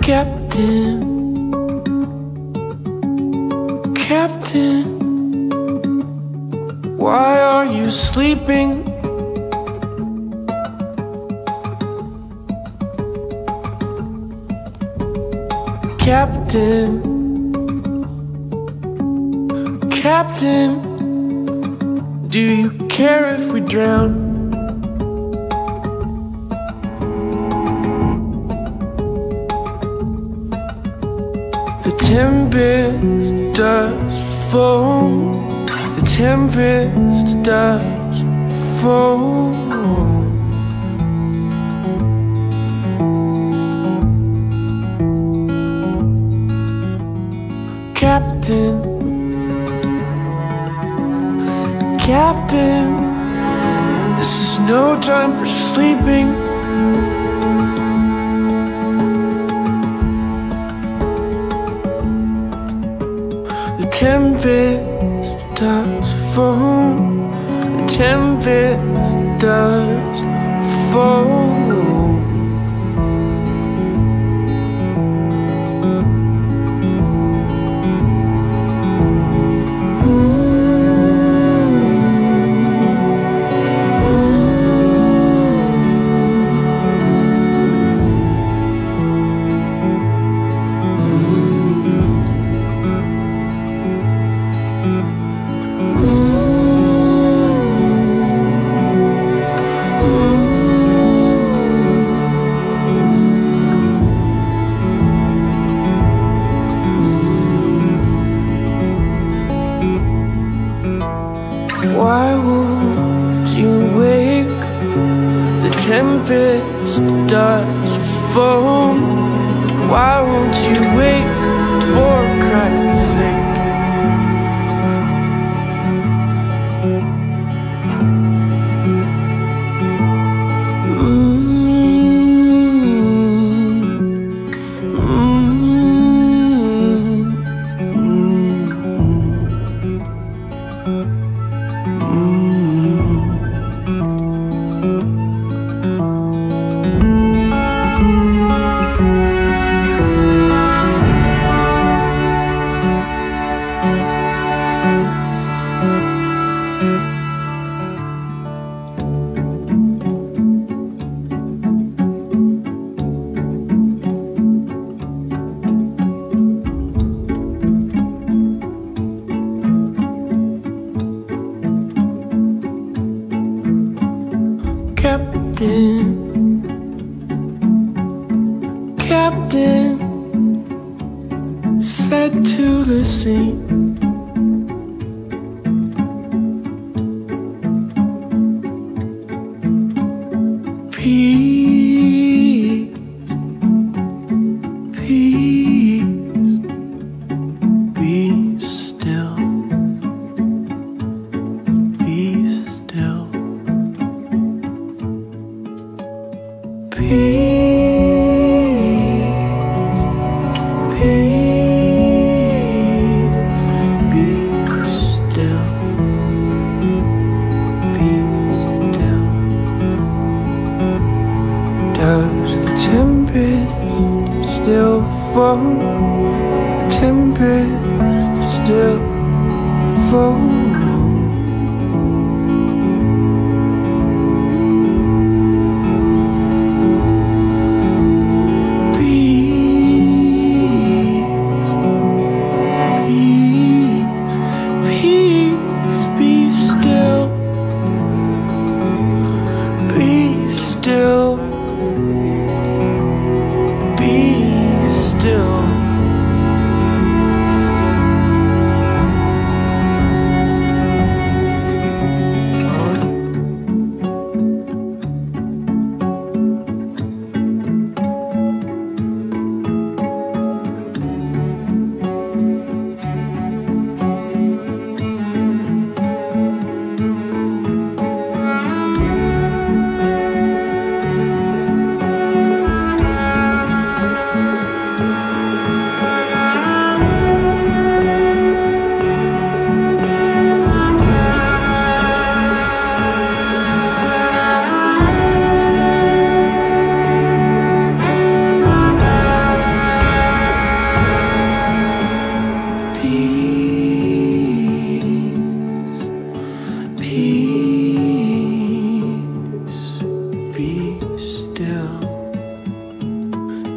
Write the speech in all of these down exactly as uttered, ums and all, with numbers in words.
Captain, Captain, why are you sleeping? Captain, Captain, do you care if we drown? The tempest does foam, the tempest does foam. Captain, Captain, this is no time for sleeping. The tempest does foam, the tempest does foam. Why won't you wake? The tempest does foam. Why won't you wake, for Christ's sake? Captain, Captain, said to the sea, peace, peace, be still, be still. Peace, peace, be still, be still. Does the tempest still fall? Tempest still fall? Still, be still.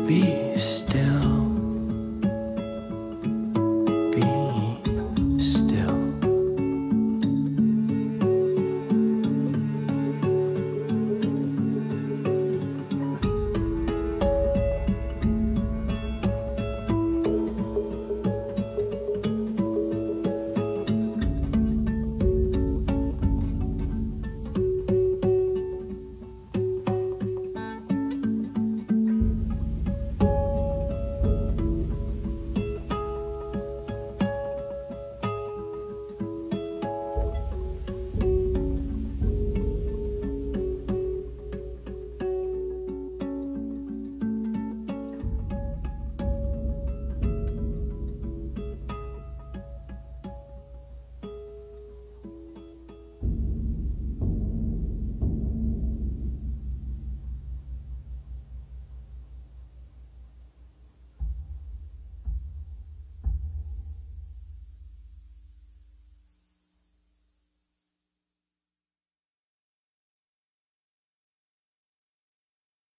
be.